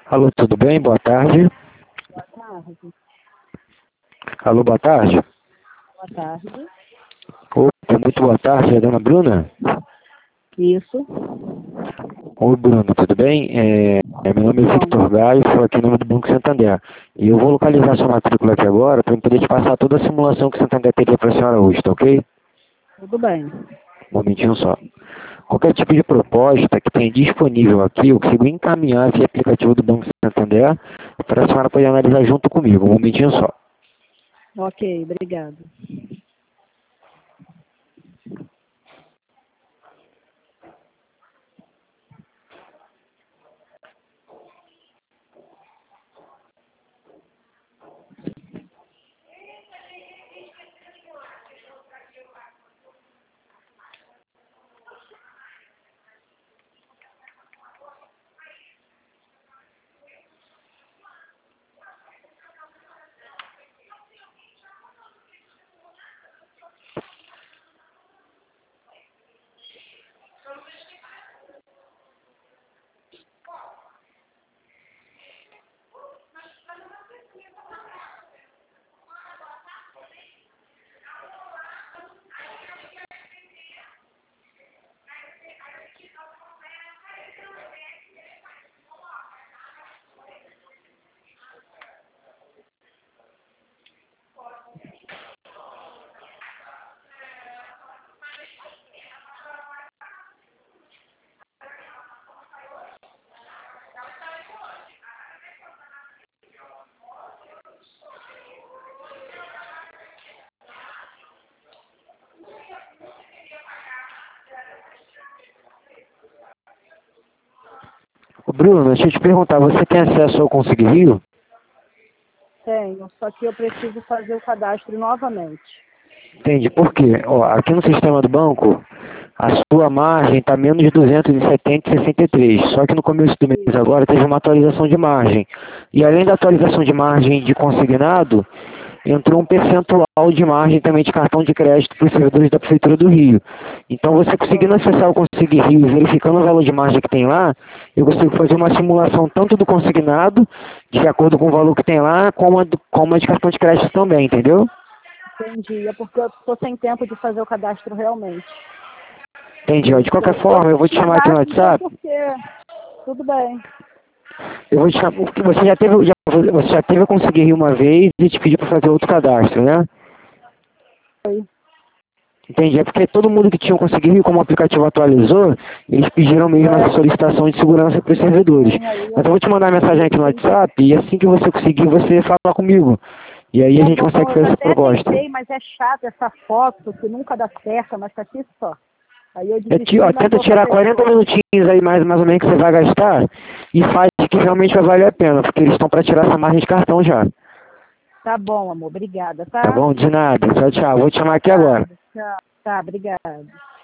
Alô, tudo bem? Boa tarde. Boa tarde. Alô, boa tarde. Boa tarde. Opa, muito boa tarde, é a dona Bruna? Isso. Oi, Bruno, tudo bem? Meu nome é Victor Gaio, falo aqui em nome do Banco Santander. E eu vou localizar sua matrícula aqui agora para poder te passar toda a simulação que o Santander teria para a senhora hoje, tá ok? Tudo bem. Um momentinho só. Qualquer tipo de proposta que tenha disponível aqui, eu consigo encaminhar esse aplicativo do Banco Santander para a senhora poder analisar junto comigo. Um momentinho só. Ok, obrigado. Ô, Bruno, deixa eu te perguntar, você tem acesso ao Consigo Rio? Tenho, só que eu preciso fazer o cadastro novamente. Entende? Por quê? Ó, aqui no sistema do banco, a sua margem está menos de 270,63. Só que no começo do mês agora teve uma atualização de margem. E além da atualização de margem de consignado, entrou um percentual de margem também de cartão de crédito para os servidores da Prefeitura do Rio. Então, você conseguindo acessar o Consigo Rio e verificando o valor de margem que tem lá, eu consigo fazer uma simulação tanto do consignado, de acordo com o valor que tem lá, como a de cartão de crédito também, entendeu? Entendi, é porque eu estou sem tempo de fazer o cadastro realmente. Entendi. Ó, de qualquer forma, eu vou te chamar aqui no WhatsApp. Porque... Tudo bem. Eu vou te chamar, porque você já teve a Consigo Rio uma vez e te pedi para fazer outro cadastro, né? Oi. Entendi. É porque todo mundo que tinha conseguido, como o aplicativo atualizou, eles pediram mesmo essa solicitação de segurança para os servidores. Mas eu vou te mandar mensagem aqui no WhatsApp e assim que você conseguir, você fala comigo. E aí a gente consegue fazer essa proposta. Tentei, mas é chato essa foto que nunca dá certo, mas tá aqui só. Aí eu desisti, mas Tenta vou tirar fazer 40 minutinhos aí mais ou menos que você vai gastar e faz que realmente vai valer a pena, porque eles estão para tirar essa margem de cartão já. Tá bom, amor, obrigada, tá? Tá bom? De nada. Tchau, tchau. Vou te chamar aqui agora. Tchau. Tá, obrigada.